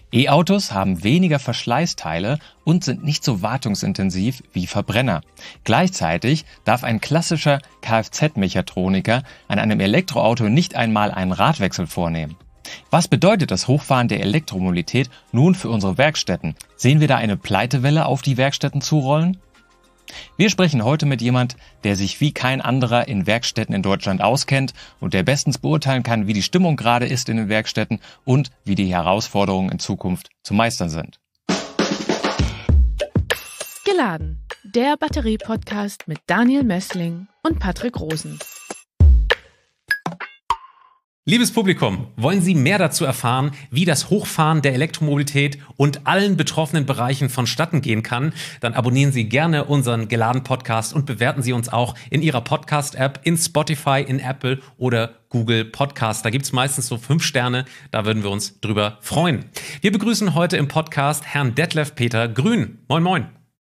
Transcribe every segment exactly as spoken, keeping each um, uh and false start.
E-Autos haben weniger Verschleißteile und sind nicht so wartungsintensiv wie Verbrenner. Gleichzeitig darf ein klassischer Kfz-Mechatroniker an einem Elektroauto nicht einmal einen Radwechsel vornehmen. Was bedeutet das Hochfahren der Elektromobilität nun für unsere Werkstätten? Sehen wir da eine Pleitewelle auf die Werkstätten zurollen? Wir sprechen heute mit jemand, der sich wie kein anderer in Werkstätten in Deutschland auskennt und der bestens beurteilen kann, wie die Stimmung gerade ist in den Werkstätten und wie die Herausforderungen in Zukunft zu meistern sind. Geladen, der Batterie-Podcast mit Daniel Mössling und Patrick Rosen. Liebes Publikum, wollen Sie mehr dazu erfahren, wie das Hochfahren der Elektromobilität und allen betroffenen Bereichen vonstatten gehen kann? Dann abonnieren Sie gerne unseren Geladen-Podcast und bewerten Sie uns auch in Ihrer Podcast-App, in Spotify, in Apple oder Google Podcast. Da gibt es meistens so fünf Sterne, da würden wir uns drüber freuen. Wir begrüßen heute im Podcast Herrn Detlef Peter Grün. Moin, moin.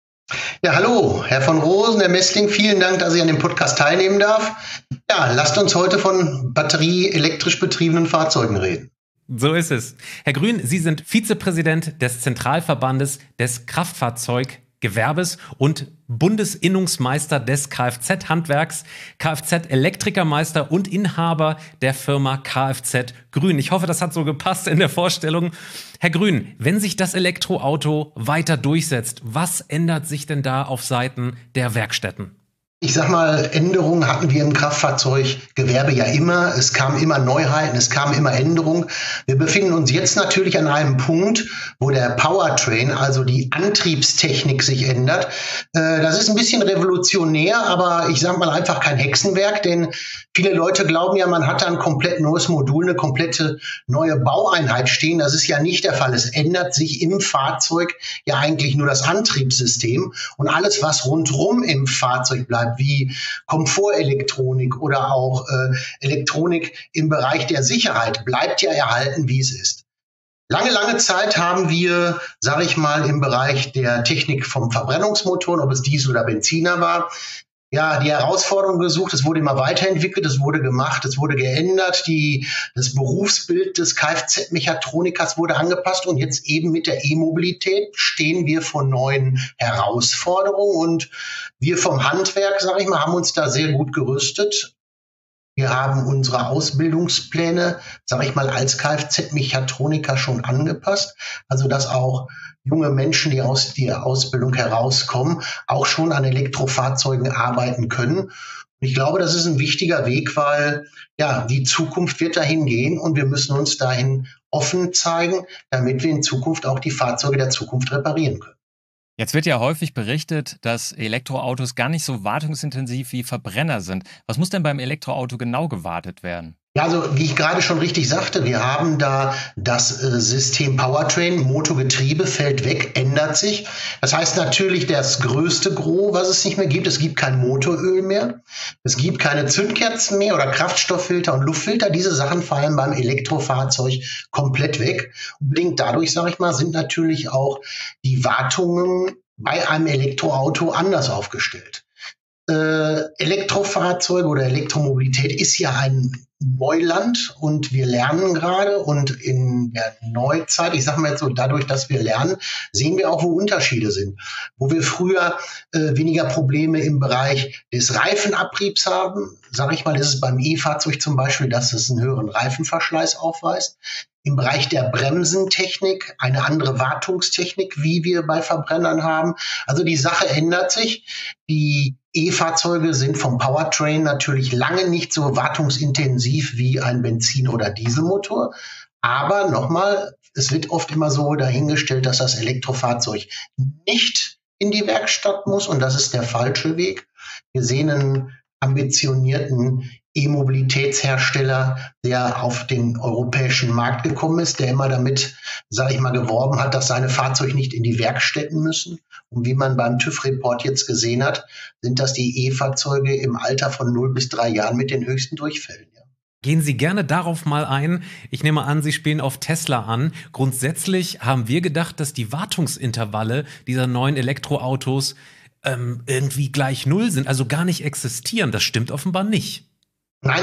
Ja, hallo, Herr von Rosen, Herr Messling, vielen Dank, dass ich an dem Podcast teilnehmen darf. Ja, lasst uns heute von batterieelektrisch betriebenen Fahrzeugen reden. So ist es. Herr Grün, Sie sind Vizepräsident des Zentralverbandes des Kraftfahrzeuggewerbes und Bundesinnungsmeister des Kfz-Handwerks, Kfz-Elektrikermeister und Inhaber der Firma Kfz Grün. Ich hoffe, das hat so gepasst in der Vorstellung. Herr Grün, wenn sich das Elektroauto weiter durchsetzt, was ändert sich denn da auf Seiten der Werkstätten? Ich sag mal, Änderungen hatten wir im Kraftfahrzeuggewerbe ja immer. Es kamen immer Neuheiten, es kamen immer Änderungen. Wir befinden uns jetzt natürlich an einem Punkt, wo der Powertrain, also die Antriebstechnik, sich ändert. Äh, das ist ein bisschen revolutionär, aber ich sag mal einfach kein Hexenwerk, denn viele Leute glauben ja, man hat da ein komplett neues Modul, eine komplette neue Baueinheit stehen. Das ist ja nicht der Fall. Es ändert sich im Fahrzeug ja eigentlich nur das Antriebssystem und alles, was rundherum im Fahrzeug bleibt, wie Komfortelektronik oder auch äh, Elektronik im Bereich der Sicherheit, bleibt ja erhalten, wie es ist. Lange, lange Zeit haben wir, sage ich mal, im Bereich der Technik vom Verbrennungsmotor, ob es Diesel oder Benziner war, ja, die Herausforderung gesucht. Es wurde immer weiterentwickelt, es wurde gemacht, es wurde geändert, die, das Berufsbild des Kfz-Mechatronikers wurde angepasst und jetzt eben mit der E-Mobilität stehen wir vor neuen Herausforderungen und wir vom Handwerk, sage ich mal, haben uns da sehr gut gerüstet. Wir haben unsere Ausbildungspläne, sage ich mal, als Kfz-Mechatroniker schon angepasst, also dass auch junge Menschen, die aus der Ausbildung herauskommen, auch schon an Elektrofahrzeugen arbeiten können. Und ich glaube, das ist ein wichtiger Weg, weil ja, die Zukunft wird dahin gehen und wir müssen uns dahin offen zeigen, damit wir in Zukunft auch die Fahrzeuge der Zukunft reparieren können. Jetzt wird ja häufig berichtet, dass Elektroautos gar nicht so wartungsintensiv wie Verbrenner sind. Was muss denn beim Elektroauto genau gewartet werden? Ja, also wie ich gerade schon richtig sagte, wir haben da das äh, System Powertrain, Motorgetriebe fällt weg, ändert sich. Das heißt natürlich das größte Gros, was es nicht mehr gibt. Es gibt kein Motoröl mehr, es gibt keine Zündkerzen mehr oder Kraftstofffilter und Luftfilter. Diese Sachen fallen beim Elektrofahrzeug komplett weg. Und bedingt dadurch, sage ich mal, sind natürlich auch die Wartungen bei einem Elektroauto anders aufgestellt. Äh, Elektrofahrzeuge oder Elektromobilität ist ja ein Neuland und wir lernen gerade und in der Neuzeit, ich sage mal jetzt so, dadurch, dass wir lernen, sehen wir auch, wo Unterschiede sind. Wo wir früher äh, weniger Probleme im Bereich des Reifenabriebs haben, sage ich mal, ist es beim E-Fahrzeug zum Beispiel, dass es einen höheren Reifenverschleiß aufweist. Im Bereich der Bremsentechnik eine andere Wartungstechnik, wie wir bei Verbrennern haben. Also die Sache ändert sich. Die E-Fahrzeuge sind vom Powertrain natürlich lange nicht so wartungsintensiv wie ein Benzin- oder Dieselmotor. Aber nochmal, es wird oft immer so dahingestellt, dass das Elektrofahrzeug nicht in die Werkstatt muss. Und das ist der falsche Weg. Wir sehen einen ambitionierten E-Mobilitätshersteller, der auf den europäischen Markt gekommen ist, der immer damit, sage ich mal, geworben hat, dass seine Fahrzeuge nicht in die Werkstätten müssen. Und wie man beim TÜV-Report jetzt gesehen hat, sind das die E-Fahrzeuge im Alter von null bis drei Jahren mit den höchsten Durchfällen. Ja. Gehen Sie gerne darauf mal ein. Ich nehme an, Sie spielen auf Tesla an. Grundsätzlich haben wir gedacht, dass die Wartungsintervalle dieser neuen Elektroautos ähm, irgendwie gleich null sind, also gar nicht existieren. Das stimmt offenbar nicht. Nein,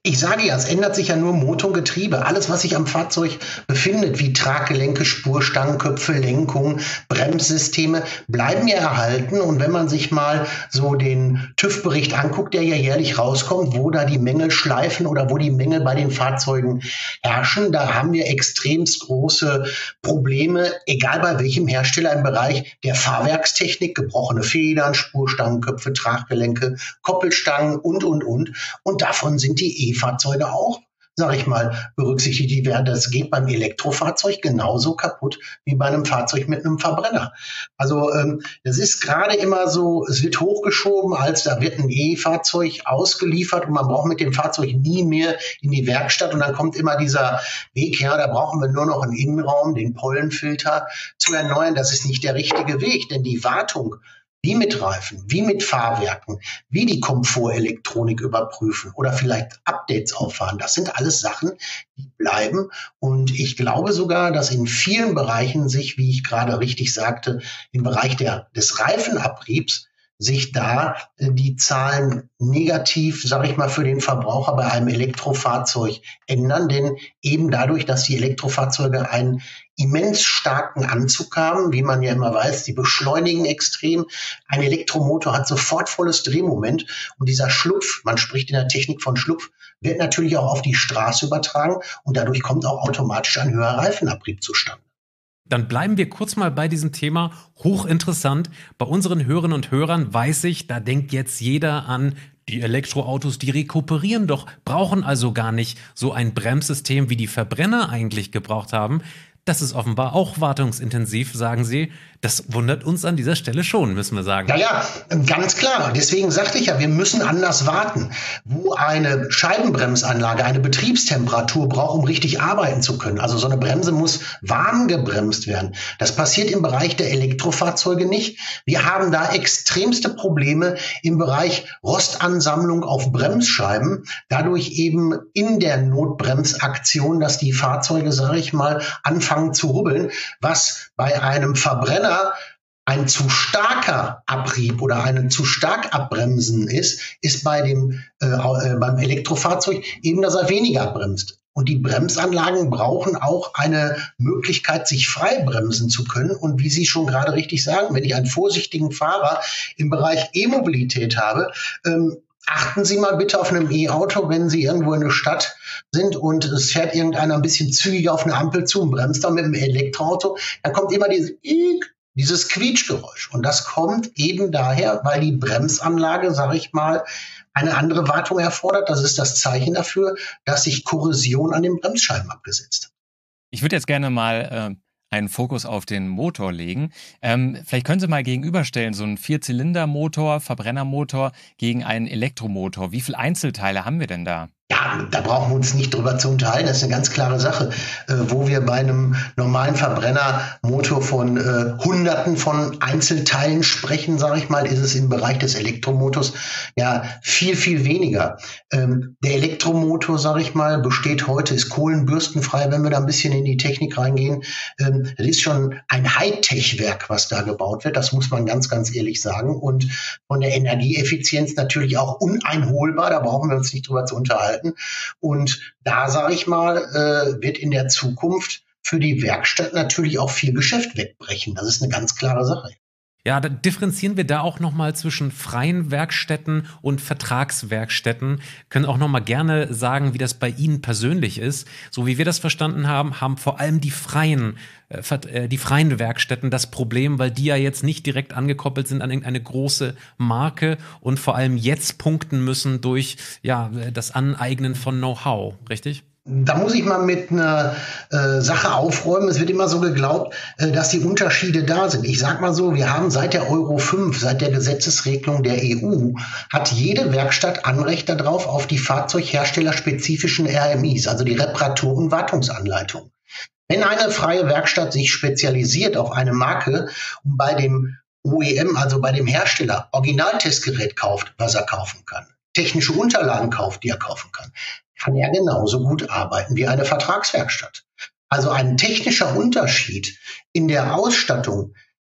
Ich sage ja, es ändert sich ja nur Motor und Getriebe. Alles, was sich am Fahrzeug befindet, wie Traggelenke, Spurstangenköpfe, Lenkung, Bremssysteme, bleiben ja erhalten. Und wenn man sich mal so den TÜV-Bericht anguckt, der ja jährlich rauskommt, wo da die Mängel schleifen oder wo die Mängel bei den Fahrzeugen herrschen, da haben wir extremst große Probleme, egal bei welchem Hersteller im Bereich der Fahrwerkstechnik, gebrochene Federn, Spurstangenköpfe, Traggelenke, Koppelstangen und, und, und. Und davon sind die E-Fahrzeuge auch, sage ich mal, berücksichtigt. Die werden, das geht beim Elektrofahrzeug genauso kaputt wie bei einem Fahrzeug mit einem Verbrenner. Also ähm, das ist gerade immer so, es wird hochgeschoben, als da wird ein E-Fahrzeug ausgeliefert und man braucht mit dem Fahrzeug nie mehr in die Werkstatt und dann kommt immer dieser Weg, ja, da brauchen wir nur noch einen Innenraum, den Pollenfilter zu erneuern. Das ist nicht der richtige Weg, denn die Wartung, wie mit Reifen, wie mit Fahrwerken, wie die Komfortelektronik überprüfen oder vielleicht Updates auffahren. Das sind alles Sachen, die bleiben. Und ich glaube sogar, dass in vielen Bereichen sich, wie ich gerade richtig sagte, im Bereich der, des Reifenabriebs sich da äh, die Zahlen negativ, sage ich mal, für den Verbraucher bei einem Elektrofahrzeug ändern. Denn eben dadurch, dass die Elektrofahrzeuge einen immens starken Anzug haben, wie man ja immer weiß, die beschleunigen extrem. Ein Elektromotor hat sofort volles Drehmoment und dieser Schlupf, man spricht in der Technik von Schlupf, wird natürlich auch auf die Straße übertragen und dadurch kommt auch automatisch ein höherer Reifenabrieb zustande. Dann bleiben wir kurz mal bei diesem Thema, hochinteressant. Bei unseren Hörerinnen und Hörern weiß ich, da denkt jetzt jeder an die Elektroautos, die rekuperieren doch, brauchen also gar nicht so ein Bremssystem, wie die Verbrenner eigentlich gebraucht haben. Das ist offenbar auch wartungsintensiv, sagen Sie. Das wundert uns an dieser Stelle schon, müssen wir sagen. Ja, ja, ganz klar. Deswegen sagte ich ja, wir müssen anders warten. Wo eine Scheibenbremsanlage eine Betriebstemperatur braucht, um richtig arbeiten zu können. Also so eine Bremse muss warm gebremst werden. Das passiert im Bereich der Elektrofahrzeuge nicht. Wir haben da extremste Probleme im Bereich Rostansammlung auf Bremsscheiben. Dadurch eben in der Notbremsaktion, dass die Fahrzeuge, sage ich mal, anfangen zu rubbeln, was bei einem Verbrenner ein zu starker Abrieb oder ein zu stark abbremsen ist, ist bei dem äh, äh, beim Elektrofahrzeug eben, dass er weniger abbremst. Und die Bremsanlagen brauchen auch eine Möglichkeit, sich frei bremsen zu können. Und wie Sie schon gerade richtig sagen, wenn ich einen vorsichtigen Fahrer im Bereich E-Mobilität habe, ähm, achten Sie mal bitte auf einem E-Auto, wenn Sie irgendwo in der Stadt sind und es fährt irgendeiner ein bisschen zügiger auf eine Ampel zu und bremst dann mit dem Elektroauto, dann kommt immer dieses dieses Quietschgeräusch. Und das kommt eben daher, weil die Bremsanlage, sage ich mal, eine andere Wartung erfordert. Das ist das Zeichen dafür, dass sich Korrosion an den Bremsscheiben abgesetzt hat. Ich würde jetzt gerne mal äh, einen Fokus auf den Motor legen. Ähm, vielleicht können Sie mal gegenüberstellen, so ein Vierzylindermotor, Verbrennermotor gegen einen Elektromotor. Wie viele Einzelteile haben wir denn da? Ja, da brauchen wir uns nicht drüber zu unterhalten. Das ist eine ganz klare Sache, äh, wo wir bei einem normalen Verbrennermotor von äh, Hunderten von Einzelteilen sprechen, sage ich mal, ist es im Bereich des Elektromotors ja viel, viel weniger. Ähm, der Elektromotor, sage ich mal, besteht heute, ist kohlenbürstenfrei, wenn wir da ein bisschen in die Technik reingehen. Ähm, das ist schon ein Hightech-Werk, was da gebaut wird. Das muss man ganz, ganz ehrlich sagen. Und von der Energieeffizienz natürlich auch uneinholbar. Da brauchen wir uns nicht drüber zu unterhalten. Und da, sage ich mal, äh, wird in der Zukunft für die Werkstatt natürlich auch viel Geschäft wegbrechen. Das ist eine ganz klare Sache. Ja, da differenzieren wir da auch nochmal zwischen freien Werkstätten und Vertragswerkstätten. Können auch nochmal gerne sagen, wie das bei Ihnen persönlich ist. So wie wir das verstanden haben, haben vor allem die freien, äh, die freien Werkstätten das Problem, weil die ja jetzt nicht direkt angekoppelt sind an irgendeine große Marke und vor allem jetzt punkten müssen durch ja, das Aneignen von Know-how, richtig? Da muss ich mal mit einer äh, Sache aufräumen. Es wird immer so geglaubt, äh, dass die Unterschiede da sind. Ich sag mal so, wir haben seit der Euro fünf, seit der Gesetzesregelung der E U, hat jede Werkstatt Anrecht darauf auf die fahrzeugherstellerspezifischen R M Is, also die Reparatur- und Wartungsanleitung. Wenn eine freie Werkstatt sich spezialisiert auf eine Marke und bei dem O E M, also bei dem Hersteller, Originaltestgerät kauft, was er kaufen kann, technische Unterlagen kauft, die er kaufen kann, kann er genauso gut arbeiten wie eine Vertragswerkstatt. Also ein technischer Unterschied in der Ausstattung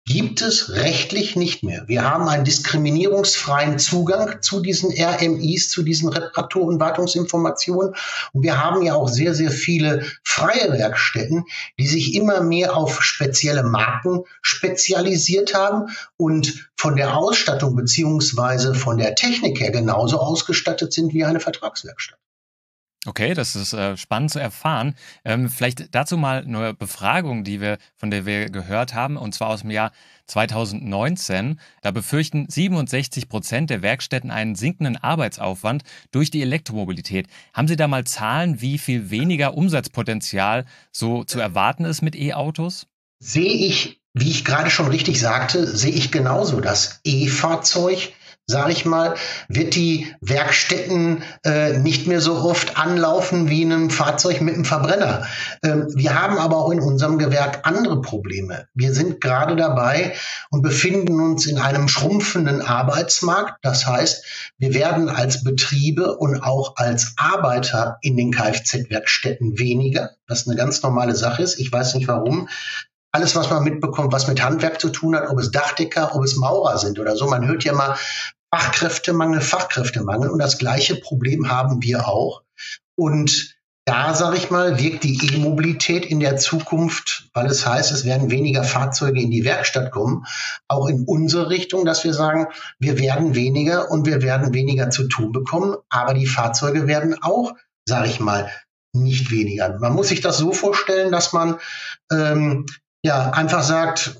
gibt es rechtlich nicht mehr. Wir haben einen diskriminierungsfreien Zugang zu diesen R M Is, zu diesen Reparatur- und Wartungsinformationen. Und wir haben ja auch sehr, sehr viele freie Werkstätten, die sich immer mehr auf spezielle Marken spezialisiert haben und von der Ausstattung beziehungsweise von der Technik her genauso ausgestattet sind wie eine Vertragswerkstatt. Okay, das ist äh, spannend zu erfahren. Ähm, vielleicht dazu mal eine Befragung, die wir, von der wir gehört haben, und zwar aus dem Jahr zweitausendneunzehn. Da befürchten siebenundsechzig Prozent der Werkstätten einen sinkenden Arbeitsaufwand durch die Elektromobilität. Haben Sie da mal Zahlen, wie viel weniger Umsatzpotenzial so zu erwarten ist mit E-Autos? Sehe ich, wie ich gerade schon richtig sagte, sehe ich genauso. Das E-Fahrzeug, sage ich mal, wird die Werkstätten äh, nicht mehr so oft anlaufen wie einem Fahrzeug mit einem Verbrenner. Ähm, wir haben aber auch in unserem Gewerk andere Probleme. Wir sind gerade dabei und befinden uns in einem schrumpfenden Arbeitsmarkt. Das heißt, wir werden als Betriebe und auch als Arbeiter in den Kfz-Werkstätten weniger, was eine ganz normale Sache ist. Ich weiß nicht warum. Alles, was man mitbekommt, was mit Handwerk zu tun hat, ob es Dachdecker, ob es Maurer sind oder so. Man hört ja mal Fachkräftemangel, Fachkräftemangel. Und das gleiche Problem haben wir auch. Und da, sage ich mal, wirkt die E-Mobilität in der Zukunft, weil es heißt, es werden weniger Fahrzeuge in die Werkstatt kommen, auch in unsere Richtung, dass wir sagen, wir werden weniger und wir werden weniger zu tun bekommen. Aber die Fahrzeuge werden auch, sage ich mal, nicht weniger. Man muss sich das so vorstellen, dass man ähm, ja einfach sagt,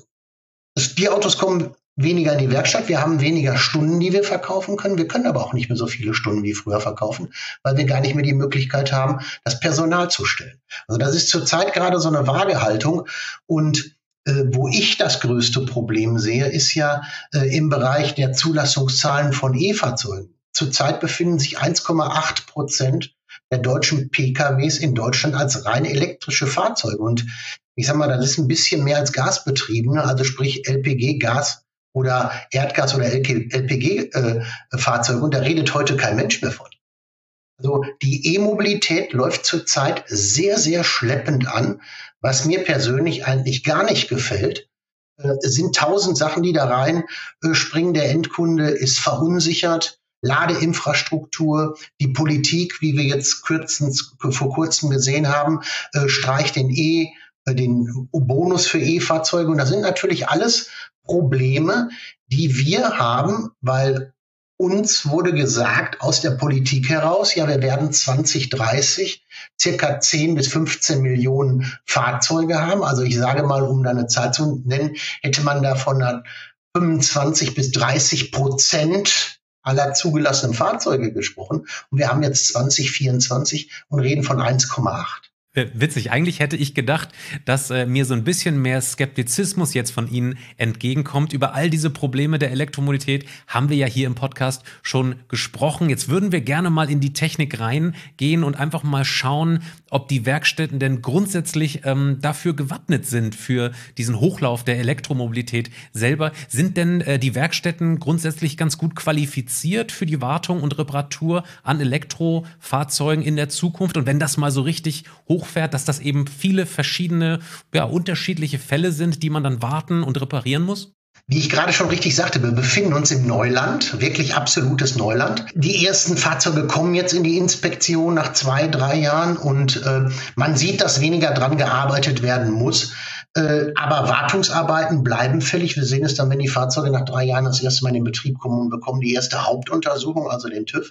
die Autos kommen weniger in die Werkstatt, wir haben weniger Stunden, die wir verkaufen können. Wir können aber auch nicht mehr so viele Stunden wie früher verkaufen, weil wir gar nicht mehr die Möglichkeit haben, das Personal zu stellen. Also das ist zurzeit gerade so eine Waagehaltung. Und äh, wo ich das größte Problem sehe, ist ja äh, im Bereich der Zulassungszahlen von E-Fahrzeugen. Zurzeit befinden sich eins Komma acht Prozent der deutschen P K Ws in Deutschland als rein elektrische Fahrzeuge. Und ich sag mal, das ist ein bisschen mehr als gasbetriebene, also sprich L P G, Gas oder Erdgas oder L P G-Fahrzeuge. Äh, und da redet heute kein Mensch mehr von. Also die E-Mobilität läuft zurzeit sehr, sehr schleppend an. Was mir persönlich eigentlich gar nicht gefällt, äh, sind tausend Sachen, die da rein äh, springen. Der Endkunde ist verunsichert. Ladeinfrastruktur, die Politik, wie wir jetzt kürzens, vor kurzem gesehen haben, äh, streicht den E, äh, den Bonus für E-Fahrzeuge. Und das sind natürlich alles Probleme, die wir haben, weil uns wurde gesagt aus der Politik heraus, ja, wir werden zwanzig dreißig circa zehn bis fünfzehn Millionen Fahrzeuge haben. Also ich sage mal, um da eine Zahl zu nennen, hätte man da von fünfundzwanzig bis dreißig Prozent aller zugelassenen Fahrzeuge gesprochen. Und wir haben jetzt zwanzig vierundzwanzig und reden von eins Komma acht. Witzig, eigentlich hätte ich gedacht, dass äh, mir so ein bisschen mehr Skeptizismus jetzt von Ihnen entgegenkommt. Über all diese Probleme der Elektromobilität haben wir ja hier im Podcast schon gesprochen. Jetzt würden wir gerne mal in die Technik reingehen und einfach mal schauen, ob die Werkstätten denn grundsätzlich ähm, dafür gewappnet sind, für diesen Hochlauf der Elektromobilität selber. Sind denn äh, die Werkstätten grundsätzlich ganz gut qualifiziert für die Wartung und Reparatur an Elektrofahrzeugen in der Zukunft? Und wenn das mal so richtig hoch fährt, dass das eben viele verschiedene, ja, unterschiedliche Fälle sind, die man dann warten und reparieren muss? Wie ich gerade schon richtig sagte, wir befinden uns im Neuland, wirklich absolutes Neuland. Die ersten Fahrzeuge kommen jetzt in die Inspektion nach zwei, drei Jahren und äh, man sieht, dass weniger dran gearbeitet werden muss. Äh, aber Wartungsarbeiten bleiben fällig. Wir sehen es dann, wenn die Fahrzeuge nach drei Jahren das erste Mal in den Betrieb kommen und bekommen die erste Hauptuntersuchung, also den TÜV.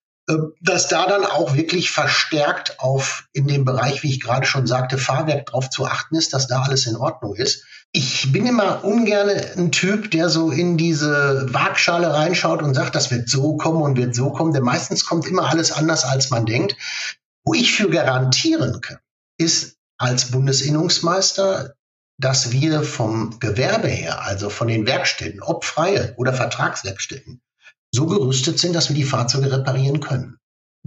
Dass da dann auch wirklich verstärkt auf in dem Bereich, wie ich gerade schon sagte, Fahrwerk drauf zu achten ist, dass da alles in Ordnung ist. Ich bin immer ungern ein Typ, der so in diese Waagschale reinschaut und sagt, das wird so kommen und wird so kommen, denn meistens kommt immer alles anders, als man denkt. Wo ich für garantieren kann, ist als Bundesinnungsmeister, dass wir vom Gewerbe her, also von den Werkstätten, ob freie oder Vertragswerkstätten, so gerüstet sind, dass wir die Fahrzeuge reparieren können.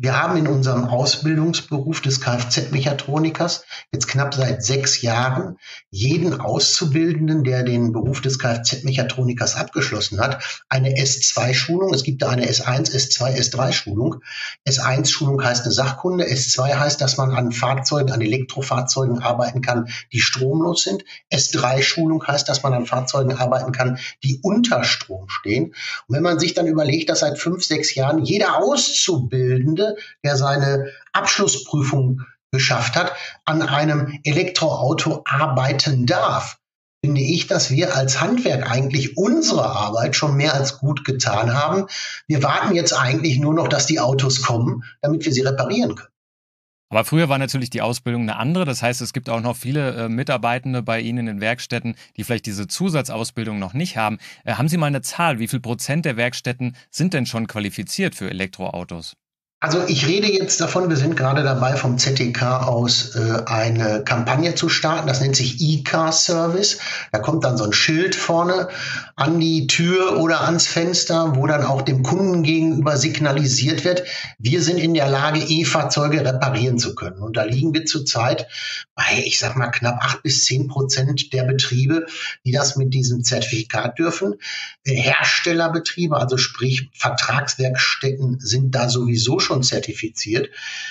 Wir haben in unserem Ausbildungsberuf des Kfz-Mechatronikers jetzt knapp seit sechs Jahren jeden Auszubildenden, der den Beruf des Kfz-Mechatronikers abgeschlossen hat, eine S zwei Schulung. Es gibt da eine S eins, S zwei, S drei Schulung. S eins Schulung heißt eine Sachkunde. S zwei heißt, dass man an Fahrzeugen, an Elektrofahrzeugen arbeiten kann, die stromlos sind. S drei Schulung heißt, dass man an Fahrzeugen arbeiten kann, die unter Strom stehen. Und wenn man sich dann überlegt, dass seit fünf, sechs Jahren jeder Auszubildende, der seine Abschlussprüfung geschafft hat, an einem Elektroauto arbeiten darf, finde ich, dass wir als Handwerk eigentlich unsere Arbeit schon mehr als gut getan haben. Wir warten jetzt eigentlich nur noch, dass die Autos kommen, damit wir sie reparieren können. Aber früher war natürlich die Ausbildung eine andere. Das heißt, es gibt auch noch viele äh, Mitarbeitende bei Ihnen in den Werkstätten, die vielleicht diese Zusatzausbildung noch nicht haben. Äh, haben Sie mal eine Zahl? Wie viel Prozent der Werkstätten sind denn schon qualifiziert für Elektroautos? Also ich rede jetzt davon, wir sind gerade dabei, vom Z T K aus äh, eine Kampagne zu starten. Das nennt sich E-Car-Service. Da kommt dann so ein Schild vorne an die Tür oder ans Fenster, wo dann auch dem Kunden gegenüber signalisiert wird, wir sind in der Lage, E-Fahrzeuge reparieren zu können. Und da liegen wir zurzeit bei, ich sag mal, knapp acht bis zehn Prozent der Betriebe, die das mit diesem Zertifikat dürfen. Äh, Herstellerbetriebe, also sprich Vertragswerkstätten, sind da sowieso schon zertifiziert.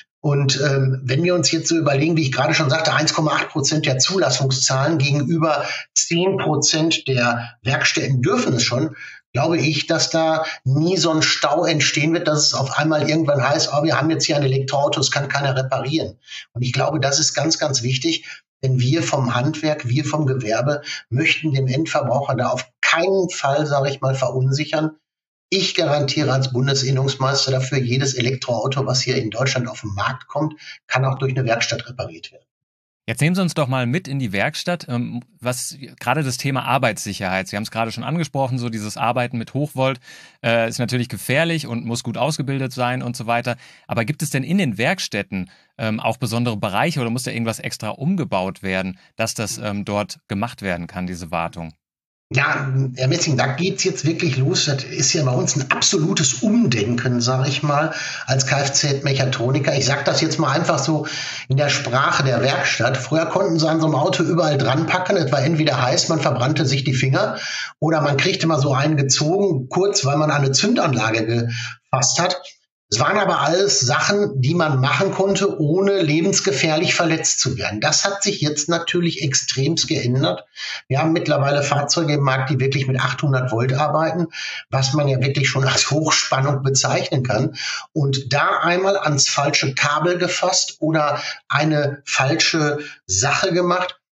Und ähm, wenn wir uns jetzt so überlegen, wie ich gerade schon sagte, eins Komma acht Prozent der Zulassungszahlen gegenüber zehn Prozent der Werkstätten dürfen es schon, glaube ich, dass da nie so ein Stau entstehen wird, dass es auf einmal irgendwann heißt, oh, wir haben jetzt hier ein Elektroauto, das kann keiner reparieren. Und ich glaube, das ist ganz, ganz wichtig, denn wir vom Handwerk, wir vom Gewerbe möchten dem Endverbraucher da auf keinen Fall, sage ich mal, verunsichern. Ich garantiere als Bundesinnungsmeister dafür, jedes Elektroauto, was hier in Deutschland auf den Markt kommt, kann auch durch eine Werkstatt repariert werden. Jetzt nehmen Sie uns doch mal mit in die Werkstatt, was gerade das Thema Arbeitssicherheit, Sie haben es gerade schon angesprochen, so dieses Arbeiten mit Hochvolt äh, ist natürlich gefährlich und muss gut ausgebildet sein und so weiter. Aber gibt es denn in den Werkstätten ähm, auch besondere Bereiche oder muss da irgendwas extra umgebaut werden, dass das ähm, dort gemacht werden kann, diese Wartung? Ja, Herr Messing, da geht's jetzt wirklich los. Das ist ja bei uns ein absolutes Umdenken, sage ich mal, als Kfz-Mechatroniker. Ich sage das jetzt mal einfach so in der Sprache der Werkstatt. Früher konnten sie an so einem Auto überall dran packen. Es war entweder heiß, man verbrannte sich die Finger, oder man kriegte mal so einen gezogen, kurz, weil man eine Zündanlage gefasst hat. Es waren aber alles Sachen, die man machen konnte, ohne lebensgefährlich verletzt zu werden. Das hat sich jetzt natürlich extremst geändert. Wir haben mittlerweile Fahrzeuge im Markt, die wirklich mit achthundert Volt arbeiten, was man ja wirklich schon als Hochspannung bezeichnen kann. Und da einmal ans falsche Kabel gefasst oder eine falsche Sache gemacht,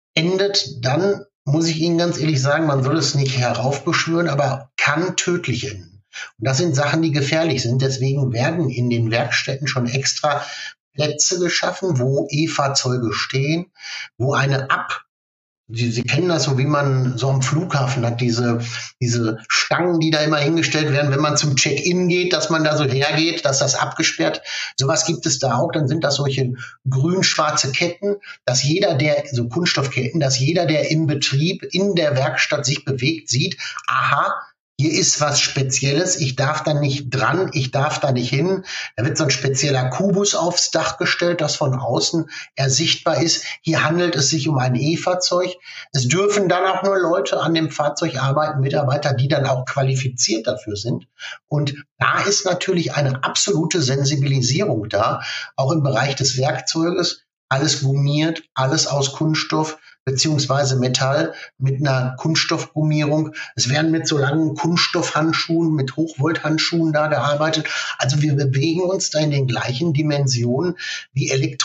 endet dann, muss ich Ihnen ganz ehrlich sagen, man soll es nicht heraufbeschwören, aber kann tödlich enden. Und das sind Sachen, die gefährlich sind. Deswegen werden in den Werkstätten schon extra Plätze geschaffen, wo E-Fahrzeuge stehen, wo eine Ab, Sie, Sie kennen das so, wie man so am Flughafen hat, diese, diese Stangen, die da immer hingestellt werden, wenn man zum Check-in geht, dass man da so hergeht, dass das abgesperrt. Sowas gibt es da auch. Dann sind das solche grün-schwarze Ketten, dass jeder, der, so Kunststoffketten, dass jeder, der im Betrieb, in der Werkstatt sich bewegt, sieht, aha, hier ist was Spezielles, ich darf da nicht dran, ich darf da nicht hin. Da wird so ein spezieller Kubus aufs Dach gestellt, das von außen ersichtbar ist. Hier handelt es sich um ein E-Fahrzeug. Es dürfen dann auch nur Leute an dem Fahrzeug arbeiten, Mitarbeiter, die dann auch qualifiziert dafür sind. Und da ist natürlich eine absolute Sensibilisierung da, auch im Bereich des Werkzeuges. Alles gummiert, alles aus Kunststoff beziehungsweise Metall mit einer Kunststoffgummierung. Es werden mit so langen Kunststoffhandschuhen, mit Hochvolthandschuhen da gearbeitet. Also wir bewegen uns da in den gleichen Dimensionen wie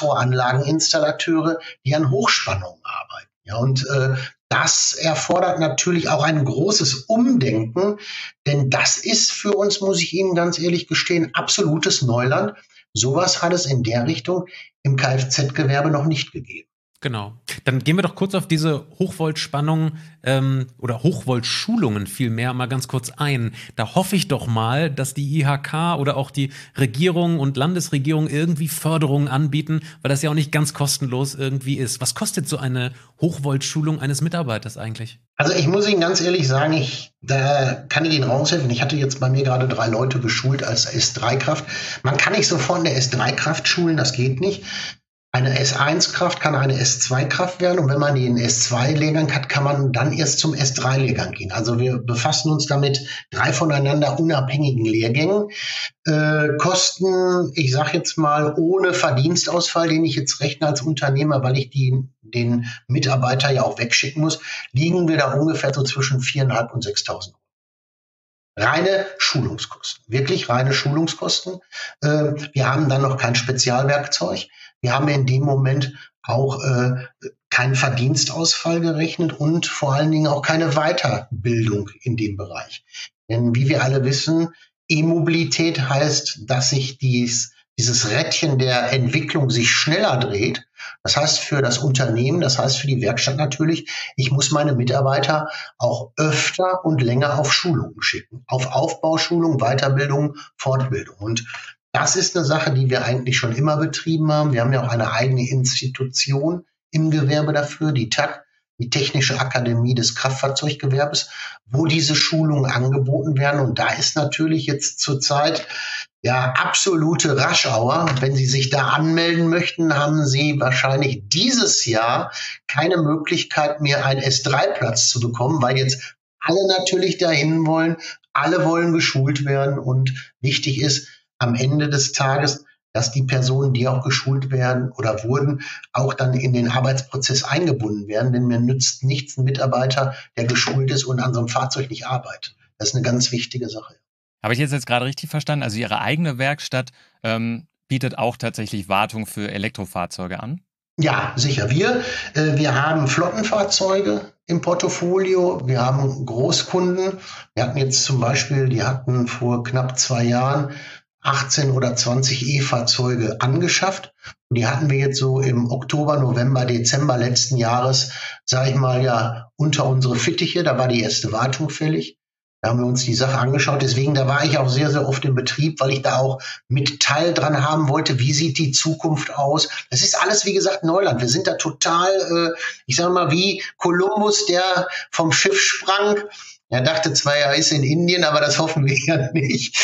Elektroanlageninstallateure, die an Hochspannung arbeiten. Ja, und äh, das erfordert natürlich auch ein großes Umdenken, denn das ist für uns, muss ich Ihnen ganz ehrlich gestehen, absolutes Neuland. Sowas hat es in der Richtung im Kfz-Gewerbe noch nicht gegeben. Genau. Dann gehen wir doch kurz auf diese Hochvoltspannung ähm, oder Hochvoltschulungen vielmehr mal ganz kurz ein. Da hoffe ich doch mal, dass die I H K oder auch die Regierung und Landesregierung irgendwie Förderungen anbieten, weil das ja auch nicht ganz kostenlos irgendwie ist. Was kostet so eine Hochvoltschulung eines Mitarbeiters eigentlich? Also ich muss Ihnen ganz ehrlich sagen, ich, da kann ich Ihnen raushelfen. Ich hatte jetzt bei mir gerade drei Leute geschult als S drei Kraft. Man kann nicht sofort eine S drei Kraft schulen, das geht nicht. Eine S eins Kraft kann eine S zwei Kraft werden und wenn man den S zwei Lehrgang hat, kann man dann erst zum S drei Lehrgang gehen. Also wir befassen uns damit drei voneinander unabhängigen Lehrgängen. Äh, kosten, ich sage jetzt mal, ohne Verdienstausfall, den ich jetzt rechne als Unternehmer, weil ich die, den Mitarbeiter ja auch wegschicken muss, liegen wir da ungefähr so zwischen viertausendfünfhundert und sechstausend Euro. Reine Schulungskosten, wirklich reine Schulungskosten. Äh, wir haben dann noch kein Spezialwerkzeug. Wir haben in dem Moment auch äh, keinen Verdienstausfall gerechnet und vor allen Dingen auch keine Weiterbildung in dem Bereich. Denn wie wir alle wissen, E-Mobilität heißt, dass sich dies, dieses Rädchen der Entwicklung sich schneller dreht. Das heißt für das Unternehmen, das heißt für die Werkstatt natürlich, ich muss meine Mitarbeiter auch öfter und länger auf Schulungen schicken. Auf Aufbauschulung, Weiterbildung, Fortbildung. Und das ist eine Sache, die wir eigentlich schon immer betrieben haben. Wir haben ja auch eine eigene Institution im Gewerbe dafür, die T A K, die Technische Akademie des Kraftfahrzeuggewerbes, wo diese Schulungen angeboten werden. Und da ist natürlich jetzt zurzeit ja absolute Rush-Hour. Wenn Sie sich da anmelden möchten, haben Sie wahrscheinlich dieses Jahr keine Möglichkeit mehr, einen S drei Platz zu bekommen, weil jetzt alle natürlich dahin wollen, alle wollen geschult werden. Und wichtig ist am Ende des Tages, dass die Personen, die auch geschult werden oder wurden, auch dann in den Arbeitsprozess eingebunden werden. Denn mir nützt nichts ein Mitarbeiter, der geschult ist und an so einem Fahrzeug nicht arbeitet. Das ist eine ganz wichtige Sache. Habe ich jetzt, jetzt gerade richtig verstanden? Also Ihre eigene Werkstatt ähm, bietet auch tatsächlich Wartung für Elektrofahrzeuge an? Ja, sicher. Wir, äh, wir haben Flottenfahrzeuge im Portfolio. Wir haben Großkunden. Wir hatten jetzt zum Beispiel, die hatten vor knapp zwei Jahren achtzehn oder zwanzig E-Fahrzeuge angeschafft. Und die hatten wir jetzt so im Oktober, November, Dezember letzten Jahres, sage ich mal, ja, unter unsere Fittiche. Da war die erste Wartung fällig. Da haben wir uns die Sache angeschaut. Deswegen, da war ich auch sehr, sehr oft im Betrieb, weil ich da auch mit Teil dran haben wollte. Wie sieht die Zukunft aus? Das ist alles, wie gesagt, Neuland. Wir sind da total, äh, ich sage mal, wie Kolumbus, der vom Schiff sprang. Er dachte zwar, er ist in Indien, aber das hoffen wir ja nicht.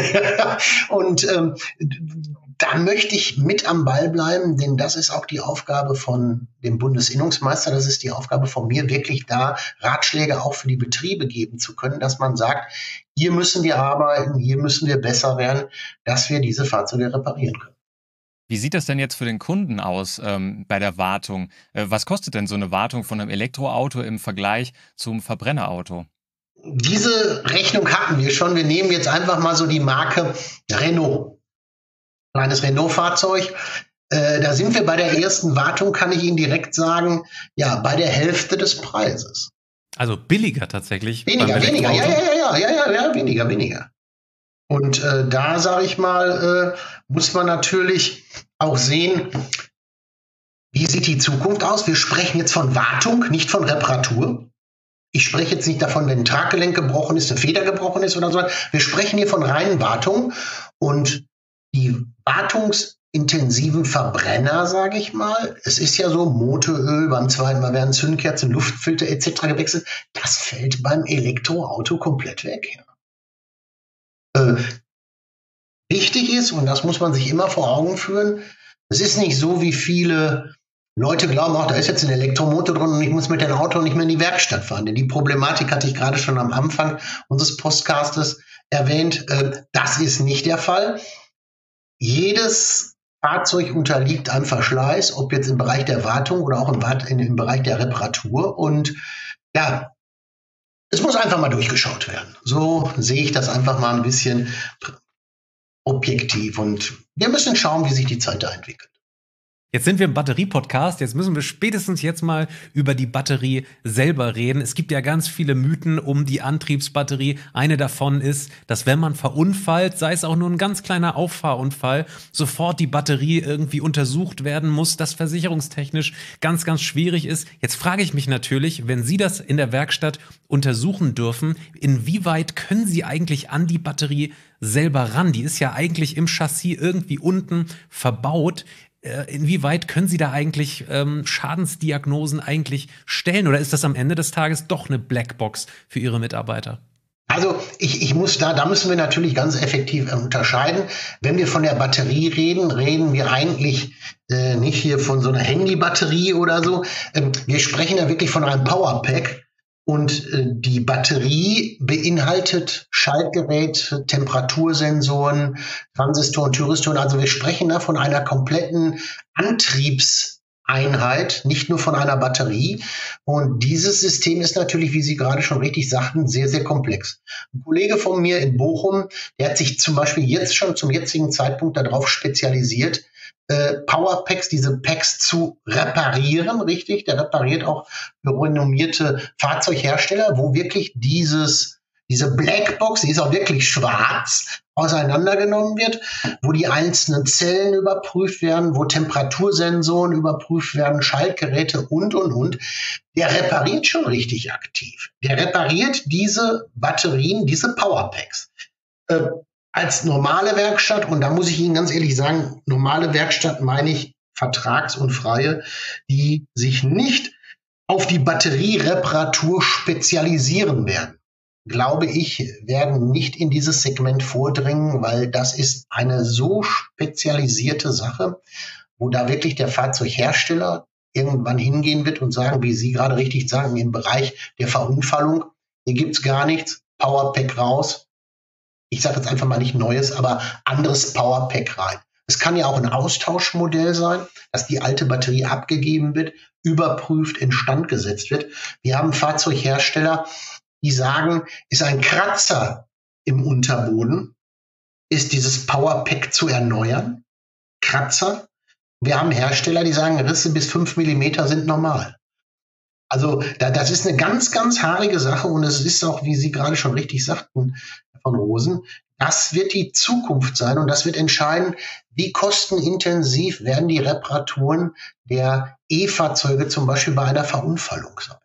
Und ähm, da möchte ich mit am Ball bleiben, denn das ist auch die Aufgabe von dem Bundesinnungsmeister. Das ist die Aufgabe von mir, wirklich da Ratschläge auch für die Betriebe geben zu können, dass man sagt, hier müssen wir arbeiten, hier müssen wir besser werden, dass wir diese Fahrzeuge reparieren können. Wie sieht das denn jetzt für den Kunden aus ähm, bei der Wartung? Äh, was kostet denn so eine Wartung von einem Elektroauto im Vergleich zum Verbrennerauto? Diese Rechnung hatten wir schon. Wir nehmen jetzt einfach mal so die Marke Renault. Kleines Renault-Fahrzeug. Äh, da sind wir bei der ersten Wartung, kann ich Ihnen direkt sagen, ja, bei der Hälfte des Preises. Also billiger tatsächlich. Weniger, weniger, ja, ja, ja, ja, ja, ja, weniger, weniger. Und äh, da, sage ich mal, äh, muss man natürlich auch sehen, wie sieht die Zukunft aus? Wir sprechen jetzt von Wartung, nicht von Reparatur. Ich spreche jetzt nicht davon, wenn ein Traggelenk gebrochen ist, eine Feder gebrochen ist oder so. Wir sprechen hier von reinen Wartungen. Und die wartungsintensiven Verbrenner, sage ich mal, es ist ja so, Motoröl, beim zweiten Mal werden Zündkerzen, Luftfilter et cetera gewechselt. Das fällt beim Elektroauto komplett weg. Ja. Äh, wichtig ist, und das muss man sich immer vor Augen führen, es ist nicht so, wie viele Leute glauben auch, da ist jetzt ein Elektromotor drin und ich muss mit dem Auto nicht mehr in die Werkstatt fahren. Denn die Problematik hatte ich gerade schon am Anfang unseres Podcastes erwähnt. Äh, das ist nicht der Fall. Jedes Fahrzeug unterliegt einem Verschleiß, ob jetzt im Bereich der Wartung oder auch im, Wart- in, im Bereich der Reparatur. Und ja, es muss einfach mal durchgeschaut werden. So sehe ich das einfach mal ein bisschen objektiv. Und wir müssen schauen, wie sich die Zeit da entwickelt. Jetzt sind wir im Batterie-Podcast, jetzt müssen wir spätestens jetzt mal über die Batterie selber reden. Es gibt ja ganz viele Mythen um die Antriebsbatterie. Eine davon ist, dass wenn man verunfallt, sei es auch nur ein ganz kleiner Auffahrunfall, sofort die Batterie irgendwie untersucht werden muss, das versicherungstechnisch ganz, ganz schwierig ist. Jetzt frage ich mich natürlich, wenn Sie das in der Werkstatt untersuchen dürfen, inwieweit können Sie eigentlich an die Batterie selber ran? Die ist ja eigentlich im Chassis irgendwie unten verbaut. äh, inwieweit können Sie da eigentlich ähm, Schadensdiagnosen eigentlich stellen? Oder ist das am Ende des Tages doch eine Blackbox für Ihre Mitarbeiter? Also ich, ich muss da, da müssen wir natürlich ganz effektiv unterscheiden. Wenn wir von der Batterie reden, reden wir eigentlich äh, nicht hier von so einer Handybatterie oder so. Ähm, wir sprechen ja wirklich von einem Powerpack. Und äh, die Batterie beinhaltet Schaltgeräte, Temperatursensoren, Transistoren, Thyristoren. Also wir sprechen da von einer kompletten Antriebseinheit, nicht nur von einer Batterie. Und dieses System ist natürlich, wie Sie gerade schon richtig sagten, sehr, sehr komplex. Ein Kollege von mir in Bochum, der hat sich zum Beispiel jetzt schon zum jetzigen Zeitpunkt darauf spezialisiert, Äh, Powerpacks, diese Packs zu reparieren, richtig? Der repariert auch für renommierte Fahrzeughersteller, wo wirklich dieses, diese Blackbox, die ist auch wirklich schwarz, auseinandergenommen wird, wo die einzelnen Zellen überprüft werden, wo Temperatursensoren überprüft werden, Schaltgeräte und, und, und. Der repariert schon richtig aktiv. Der repariert diese Batterien, diese Powerpacks. Äh, Als normale Werkstatt, und da muss ich Ihnen ganz ehrlich sagen, normale Werkstatt meine ich vertragsunfreie, die sich nicht auf die Batteriereparatur spezialisieren werden, glaube ich, werden nicht in dieses Segment vordringen, weil das ist eine so spezialisierte Sache, wo da wirklich der Fahrzeughersteller irgendwann hingehen wird und sagen, wie Sie gerade richtig sagen, im Bereich der Verunfallung, hier gibt's gar nichts, Powerpack raus. Ich sage jetzt einfach mal nicht Neues, aber anderes Powerpack rein. Es kann ja auch ein Austauschmodell sein, dass die alte Batterie abgegeben wird, überprüft, instand gesetzt wird. Wir haben Fahrzeughersteller, die sagen, ist ein Kratzer im Unterboden, ist dieses Powerpack zu erneuern. Kratzer. Wir haben Hersteller, die sagen, Risse bis fünf Millimeter sind normal. Also da, das ist eine ganz, ganz haarige Sache und es ist auch, wie Sie gerade schon richtig sagten, Herr von Rosen, das wird die Zukunft sein und das wird entscheiden, wie kostenintensiv werden die Reparaturen der E-Fahrzeuge zum Beispiel bei einer Verunfallung sein.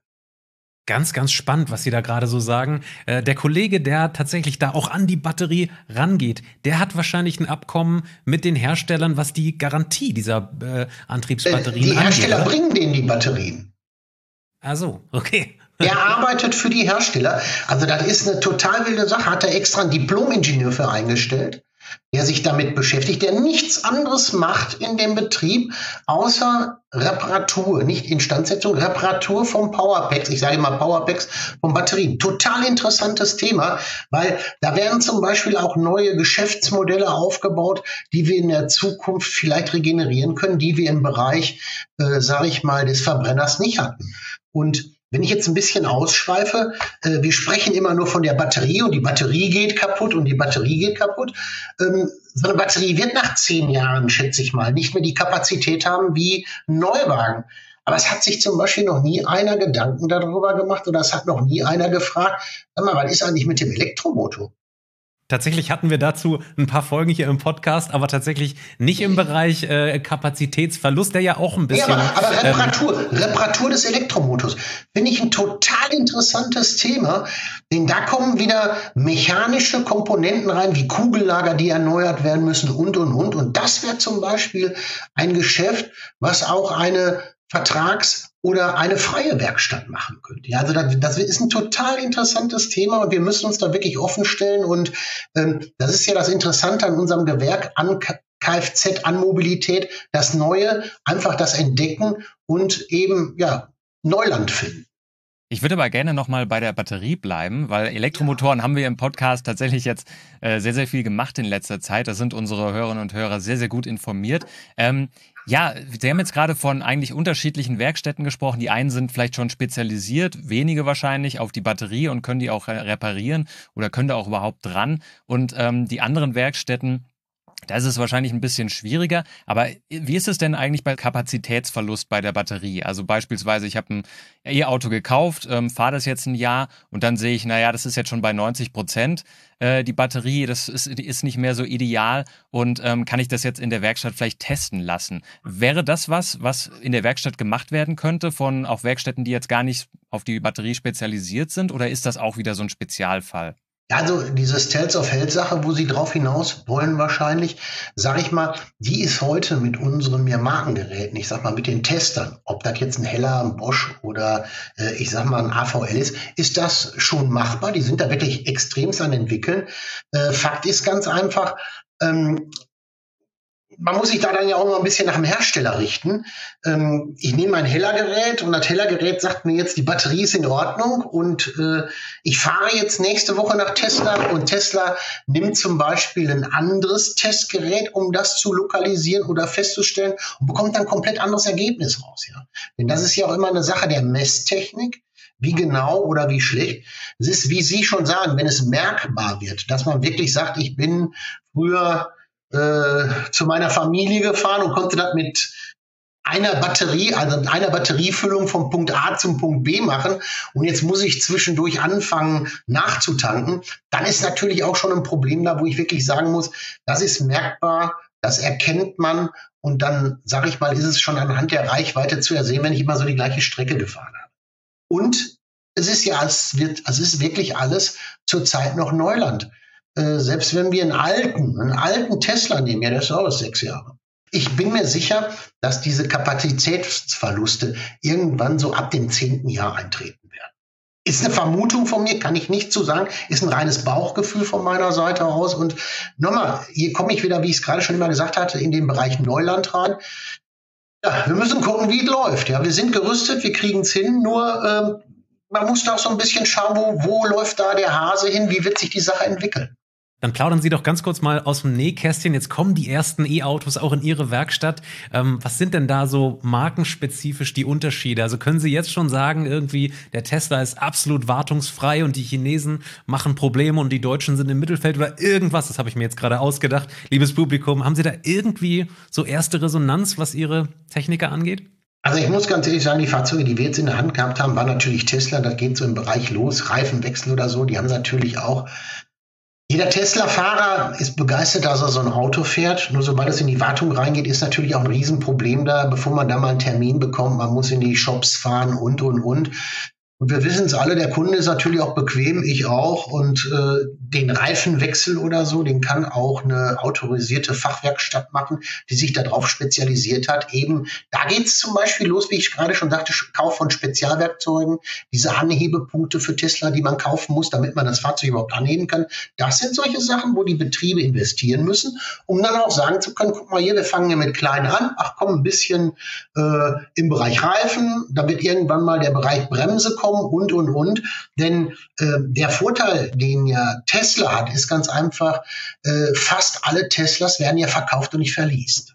Ganz, ganz spannend, was Sie da gerade so sagen. Äh, der Kollege, der tatsächlich da auch an die Batterie rangeht, der hat wahrscheinlich ein Abkommen mit den Herstellern, was die Garantie dieser äh, Antriebsbatterien angeht. Die Hersteller angeht, bringen denen die Batterien. Ach so, okay. Er arbeitet für die Hersteller. Also das ist eine total wilde Sache. Hat er extra einen Diplom-Ingenieur für eingestellt, der sich damit beschäftigt, der nichts anderes macht in dem Betrieb, außer Reparatur, nicht Instandsetzung, Reparatur von Powerpacks. Ich sage immer Powerpacks von Batterien. Total interessantes Thema, weil da werden zum Beispiel auch neue Geschäftsmodelle aufgebaut, die wir in der Zukunft vielleicht regenerieren können, die wir im Bereich, äh, sage ich mal, des Verbrenners nicht hatten. Und wenn ich jetzt ein bisschen ausschweife, äh, wir sprechen immer nur von der Batterie und die Batterie geht kaputt und die Batterie geht kaputt. Ähm, so eine Batterie wird nach zehn Jahren, schätze ich mal, nicht mehr die Kapazität haben wie ein Neuwagen. Aber es hat sich zum Beispiel noch nie einer Gedanken darüber gemacht oder es hat noch nie einer gefragt, sag mal, was ist eigentlich mit dem Elektromotor? Tatsächlich hatten wir dazu ein paar Folgen hier im Podcast, aber tatsächlich nicht im Bereich äh, Kapazitätsverlust, der ja auch ein bisschen... Ja, aber, aber Reparatur, ähm, Reparatur des Elektromotors finde ich ein total interessantes Thema, denn da kommen wieder mechanische Komponenten rein, wie Kugellager, die erneuert werden müssen und, und, und. Und das wäre zum Beispiel ein Geschäft, was auch eine Vertrags- oder eine freie Werkstatt machen könnte. Ja, also das, das ist ein total interessantes Thema und wir müssen uns da wirklich offen stellen und ähm, das ist ja das Interessante an unserem Gewerk, an Kfz, an Mobilität, das Neue, einfach das Entdecken und eben ja Neuland finden. Ich würde aber gerne nochmal bei der Batterie bleiben, weil Elektromotoren haben wir im Podcast tatsächlich jetzt äh, sehr, sehr viel gemacht in letzter Zeit. Da sind unsere Hörerinnen und Hörer sehr, sehr gut informiert. Ähm, ja, Sie haben jetzt gerade von eigentlich unterschiedlichen Werkstätten gesprochen. Die einen sind vielleicht schon spezialisiert, wenige wahrscheinlich, auf die Batterie und können die auch reparieren oder können da auch überhaupt dran. Und ähm, die anderen Werkstätten, da ist es wahrscheinlich ein bisschen schwieriger, aber wie ist es denn eigentlich bei Kapazitätsverlust bei der Batterie? Also beispielsweise, ich habe ein E-Auto gekauft, ähm, fahre das jetzt ein Jahr und dann sehe ich, naja, das ist jetzt schon bei neunzig Prozent äh, die Batterie, das ist, ist nicht mehr so ideal und ähm, kann ich das jetzt in der Werkstatt vielleicht testen lassen? Wäre das was, was in der Werkstatt gemacht werden könnte von auch Werkstätten, die jetzt gar nicht auf die Batterie spezialisiert sind oder ist das auch wieder so ein Spezialfall? Ja, also diese Styles of Health Sache, wo Sie drauf hinaus wollen wahrscheinlich, sage ich mal, die ist heute mit unseren mehr Markengeräten, ich sag mal mit den Testern, ob das jetzt ein Heller, ein Bosch oder äh, ich sag mal ein A V L ist, ist das schon machbar. Die sind da wirklich extremst an entwickeln. Äh, Fakt ist ganz einfach, ähm, man muss sich da dann ja auch mal ein bisschen nach dem Hersteller richten. Ähm, ich nehme ein Heller-Gerät und das Heller-Gerät sagt mir jetzt, die Batterie ist in Ordnung und äh, ich fahre jetzt nächste Woche nach Tesla und Tesla nimmt zum Beispiel ein anderes Testgerät, um das zu lokalisieren oder festzustellen und bekommt dann ein komplett anderes Ergebnis raus. Ja? Denn das ist ja auch immer eine Sache der Messtechnik. Wie genau oder wie schlecht. Es ist, wie Sie schon sagen, wenn es merkbar wird, dass man wirklich sagt, ich bin früher Äh, zu meiner Familie gefahren und konnte das mit einer Batterie, also mit einer Batteriefüllung vom Punkt A zum Punkt B machen und jetzt muss ich zwischendurch anfangen nachzutanken, dann ist natürlich auch schon ein Problem da, wo ich wirklich sagen muss, das ist merkbar, das erkennt man und dann, sage ich mal, ist es schon anhand der Reichweite zu ersehen, wenn ich immer so die gleiche Strecke gefahren habe. Und es ist ja, es wird, es ist wirklich alles zurzeit noch Neuland. Selbst wenn wir einen alten, einen alten Tesla nehmen, ja, der ist auch aus sechs Jahre. Ich bin mir sicher, dass diese Kapazitätsverluste irgendwann so ab dem zehnten Jahr eintreten werden. Ist eine Vermutung von mir, kann ich nicht zu sagen, ist ein reines Bauchgefühl von meiner Seite aus. Und nochmal, hier komme ich wieder, wie ich es gerade schon immer gesagt hatte, in den Bereich Neuland rein. Ja, wir müssen gucken, wie es läuft. Ja, wir sind gerüstet, wir kriegen es hin, nur ähm, man muss doch so ein bisschen schauen, wo, wo läuft da der Hase hin, wie wird sich die Sache entwickeln. Dann plaudern Sie doch ganz kurz mal aus dem Nähkästchen. Jetzt kommen die ersten E-Autos auch in Ihre Werkstatt. Ähm, was sind denn da so markenspezifisch die Unterschiede? Also können Sie jetzt schon sagen, irgendwie der Tesla ist absolut wartungsfrei und die Chinesen machen Probleme und die Deutschen sind im Mittelfeld oder irgendwas? Das habe ich mir jetzt gerade ausgedacht. Liebes Publikum, haben Sie da irgendwie so erste Resonanz, was Ihre Techniker angeht? Also ich muss ganz ehrlich sagen, die Fahrzeuge, die wir jetzt in der Hand gehabt haben, waren natürlich Tesla. Das geht so im Bereich los, Reifenwechsel oder so. Die haben natürlich auch. Jeder Tesla-Fahrer ist begeistert, dass er so ein Auto fährt. Nur sobald es in die Wartung reingeht, ist natürlich auch ein Riesenproblem da, bevor man da mal einen Termin bekommt. Man muss in die Shops fahren und, und, und. Und wir wissen es alle, der Kunde ist natürlich auch bequem, ich auch. Und äh, den Reifenwechsel oder so, den kann auch eine autorisierte Fachwerkstatt machen, die sich darauf spezialisiert hat. Eben, da geht es zum Beispiel los, wie ich gerade schon sagte, Kauf von Spezialwerkzeugen, diese Anhebepunkte für Tesla, die man kaufen muss, damit man das Fahrzeug überhaupt anheben kann. Das sind solche Sachen, wo die Betriebe investieren müssen, um dann auch sagen zu können, guck mal hier, wir fangen ja mit klein an, ach komm, ein bisschen äh, im Bereich Reifen, da wird irgendwann mal der Bereich Bremse kommen, und, und, und. Denn äh, der Vorteil, den ja Tesla hat, ist ganz einfach, äh, fast alle Teslas werden ja verkauft und nicht verleast.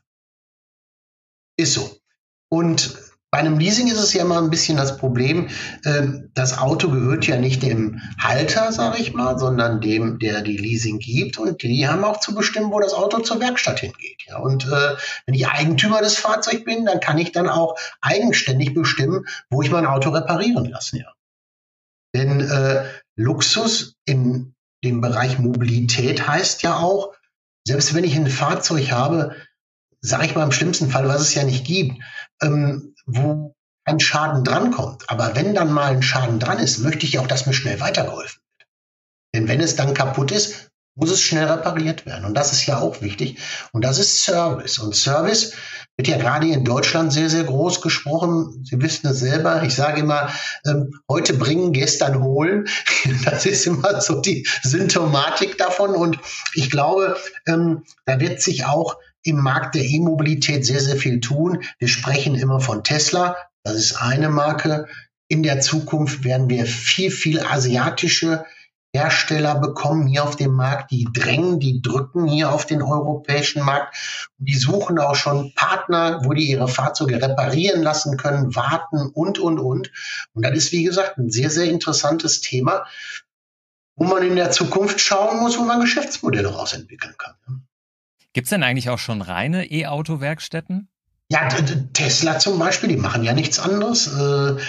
Ist so. Und bei einem Leasing ist es ja immer ein bisschen das Problem, äh, das Auto gehört ja nicht dem Halter, sage ich mal, sondern dem, der die Leasing gibt. Und die haben auch zu bestimmen, wo das Auto zur Werkstatt hingeht. Ja. Und äh, wenn ich Eigentümer des Fahrzeugs bin, dann kann ich dann auch eigenständig bestimmen, wo ich mein Auto reparieren lasse. Ja. Denn äh, Luxus in dem Bereich Mobilität heißt ja auch, selbst wenn ich ein Fahrzeug habe, sage ich mal im schlimmsten Fall, was es ja nicht gibt, ähm, wo ein Schaden drankommt. Aber wenn dann mal ein Schaden dran ist, möchte ich auch, dass mir schnell weitergeholfen wird. Denn wenn es dann kaputt ist, muss es schnell repariert werden. Und das ist ja auch wichtig. Und das ist Service. Und Service wird ja gerade in Deutschland sehr, sehr groß gesprochen. Sie wissen es selber. Ich sage immer, ähm, heute bringen, gestern holen. Das ist immer so die Symptomatik davon. Und ich glaube, ähm, da wird sich auch im Markt der E-Mobilität sehr, sehr viel tun. Wir sprechen immer von Tesla. Das ist eine Marke. In der Zukunft werden wir viel, viel asiatische Hersteller bekommen hier auf dem Markt. Die drängen, die drücken hier auf den europäischen Markt. Und die suchen auch schon Partner, wo die ihre Fahrzeuge reparieren lassen können, warten und, und, und. Und das ist, wie gesagt, ein sehr, sehr interessantes Thema, wo man in der Zukunft schauen muss, wo man Geschäftsmodelle rausentwickeln kann. Gibt es denn eigentlich auch schon reine E-Auto-Werkstätten? Ja, Tesla zum Beispiel, die machen ja nichts anderes.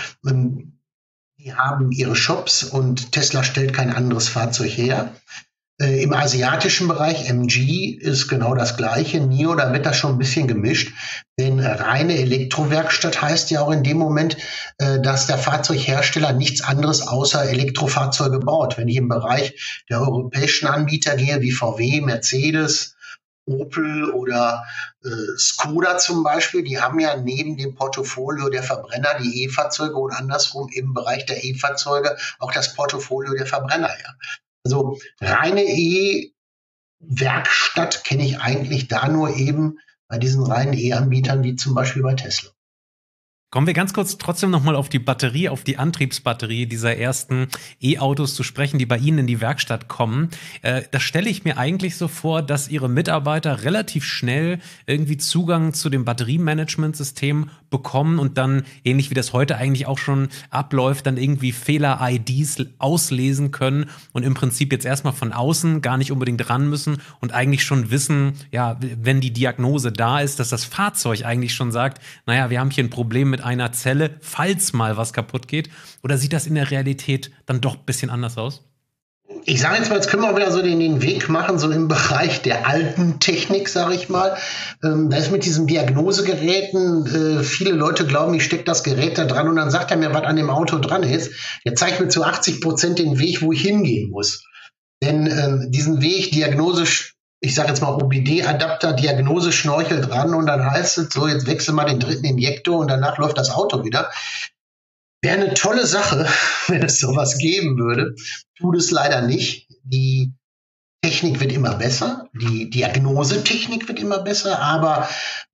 Die haben ihre Shops und Tesla stellt kein anderes Fahrzeug her. Äh, Im asiatischen Bereich, M G, ist genau das Gleiche. N I O, da wird das schon ein bisschen gemischt. Denn reine Elektrowerkstatt heißt ja auch in dem Moment, äh, dass der Fahrzeughersteller nichts anderes außer Elektrofahrzeuge baut. Wenn ich im Bereich der europäischen Anbieter gehe, wie V W, Mercedes, Opel oder äh, Skoda zum Beispiel, die haben ja neben dem Portfolio der Verbrenner die E-Fahrzeuge und andersrum im Bereich der E-Fahrzeuge auch das Portfolio der Verbrenner. Ja. Also reine E-Werkstatt kenne ich eigentlich da nur eben bei diesen reinen E-Anbietern, wie zum Beispiel bei Tesla. Kommen wir ganz kurz trotzdem nochmal auf die Batterie, auf die Antriebsbatterie dieser ersten E-Autos zu sprechen, die bei Ihnen in die Werkstatt kommen. Äh, das stelle ich mir eigentlich so vor, dass Ihre Mitarbeiter relativ schnell irgendwie Zugang zu dem Batteriemanagementsystem bekommen und dann, ähnlich wie das heute eigentlich auch schon abläuft, dann irgendwie Fehler-I Ds auslesen können und im Prinzip jetzt erstmal von außen gar nicht unbedingt ran müssen und eigentlich schon wissen, ja, wenn die Diagnose da ist, dass das Fahrzeug eigentlich schon sagt, naja, wir haben hier ein Problem mit einer Zelle, falls mal was kaputt geht? Oder sieht das in der Realität dann doch ein bisschen anders aus? Ich sage jetzt mal, jetzt können wir wieder so den, den Weg machen, so im Bereich der alten Technik, sage ich mal. Ähm, da ist mit diesen Diagnosegeräten, äh, viele Leute glauben, ich stecke das Gerät da dran und dann sagt er mir, was an dem Auto dran ist. Der zeigt mir zu achtzig Prozent den Weg, wo ich hingehen muss. Denn ähm, diesen Weg, Diagnose, ich sage jetzt mal O B D-Adapter, Diagnoseschnorchel dran und dann heißt es so, jetzt wechsel mal den dritten Injektor und danach läuft das Auto wieder. Wäre eine tolle Sache, wenn es sowas geben würde. Tut es leider nicht. Die Technik wird immer besser, die Diagnosetechnik wird immer besser, aber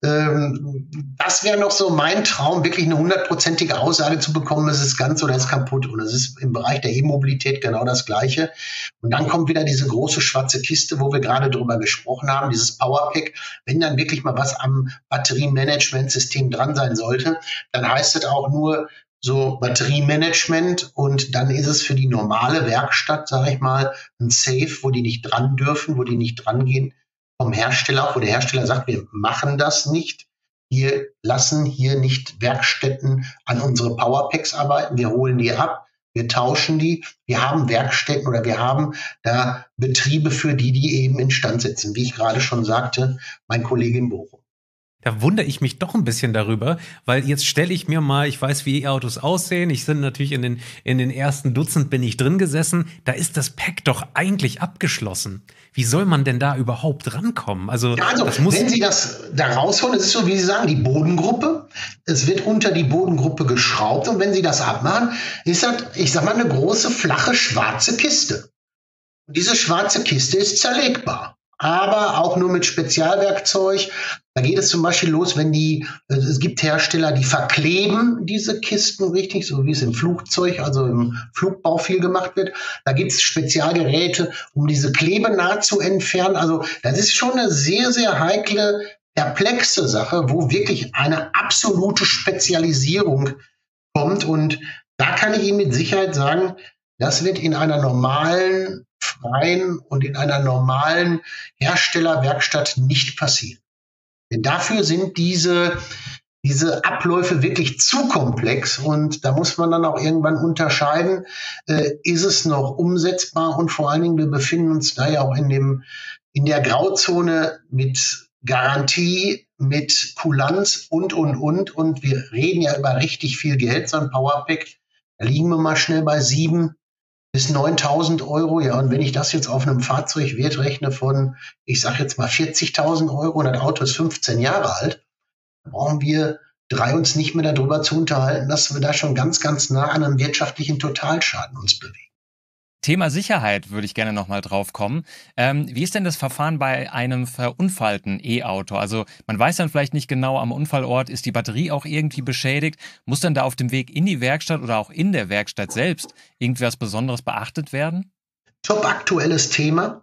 ähm, das wäre noch so mein Traum, wirklich eine hundertprozentige Aussage zu bekommen, es ist ganz oder es ist kaputt. Und es ist im Bereich der E-Mobilität genau das Gleiche. Und dann kommt wieder diese große schwarze Kiste, wo wir gerade drüber gesprochen haben, dieses Powerpack. Wenn dann wirklich mal was am Batteriemanagementsystem dran sein sollte, dann heißt es auch nur, so Batteriemanagement und dann ist es für die normale Werkstatt, sage ich mal, ein Safe, wo die nicht dran dürfen, wo die nicht dran gehen vom Hersteller, wo der Hersteller sagt, wir machen das nicht. Wir lassen hier nicht Werkstätten an unsere Powerpacks arbeiten, wir holen die ab, wir tauschen die, wir haben Werkstätten oder wir haben da Betriebe für die, die eben instand setzen, wie ich gerade schon sagte, mein Kollege in Bochum. Da wundere ich mich doch ein bisschen darüber, weil jetzt stelle ich mir mal, ich weiß, wie E-Autos aussehen, ich bin natürlich in den, in den ersten Dutzend bin ich drin gesessen, da ist das Pack doch eigentlich abgeschlossen. Wie soll man denn da überhaupt rankommen? Also, ja, also das muss wenn Sie das da rausholen, es ist so, wie Sie sagen, die Bodengruppe, es wird unter die Bodengruppe geschraubt und wenn Sie das abmachen, ist das, ich sag mal, eine große, flache, schwarze Kiste. Und diese schwarze Kiste ist zerlegbar. Aber auch nur mit Spezialwerkzeug. Da geht es zum Beispiel los, wenn die, es gibt Hersteller, die verkleben diese Kisten richtig, so wie es im Flugzeug, also im Flugbau viel gemacht wird. Da gibt es Spezialgeräte, um diese Klebenaht zu entfernen. Also das ist schon eine sehr, sehr heikle, perplexe Sache, wo wirklich eine absolute Spezialisierung kommt. Und da kann ich Ihnen mit Sicherheit sagen, das wird in einer normalen freien und in einer normalen Herstellerwerkstatt nicht passieren. Denn dafür sind diese, diese Abläufe wirklich zu komplex und da muss man dann auch irgendwann unterscheiden, äh, ist es noch umsetzbar und vor allen Dingen, wir befinden uns da ja auch in dem, in der Grauzone mit Garantie, mit Kulanz und, und, und und wir reden ja über richtig viel Geld, so ein Powerpack, da liegen wir mal schnell bei sieben bis neuntausend Euro, ja, und wenn ich das jetzt auf einem Fahrzeugwert rechne von, ich sag jetzt mal vierzigtausend Euro und das Auto ist fünfzehn Jahre alt, dann brauchen wir drei uns nicht mehr darüber zu unterhalten, dass wir da schon ganz, ganz nah an einem wirtschaftlichen Totalschaden uns bewegen. Thema Sicherheit würde ich gerne nochmal drauf kommen. Ähm, wie ist denn das Verfahren bei einem verunfallten E-Auto? Also man weiß dann vielleicht nicht genau am Unfallort, ist die Batterie auch irgendwie beschädigt? Muss dann da auf dem Weg in die Werkstatt oder auch in der Werkstatt selbst irgendwas Besonderes beachtet werden? Top aktuelles Thema.